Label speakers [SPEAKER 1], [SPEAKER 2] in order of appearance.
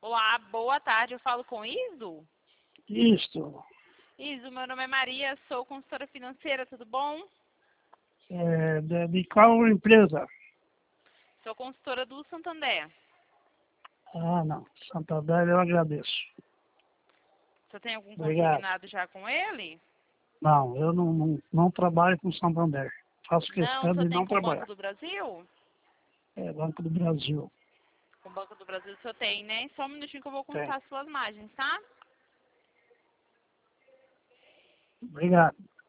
[SPEAKER 1] Olá, boa tarde. Eu falo com Iso?
[SPEAKER 2] Isso.
[SPEAKER 1] Iso, meu nome é Maria, sou consultora financeira, tudo bom?
[SPEAKER 2] De qual empresa?
[SPEAKER 1] Sou consultora do Santander.
[SPEAKER 2] Ah, não. Santander eu agradeço.
[SPEAKER 1] Você tem algum
[SPEAKER 2] Obrigado.
[SPEAKER 1] consignado já com ele?
[SPEAKER 2] Não, eu não trabalho com Santander. Faço
[SPEAKER 1] Não,
[SPEAKER 2] questão
[SPEAKER 1] só
[SPEAKER 2] de
[SPEAKER 1] tem
[SPEAKER 2] não
[SPEAKER 1] com o Banco
[SPEAKER 2] trabalhar.
[SPEAKER 1] do Brasil?
[SPEAKER 2] É Banco do Brasil.
[SPEAKER 1] Com o Banco do Brasil só tem, né? Só um minutinho que eu vou
[SPEAKER 2] Tem.
[SPEAKER 1] consultar as suas margens, tá?
[SPEAKER 2] Obrigado.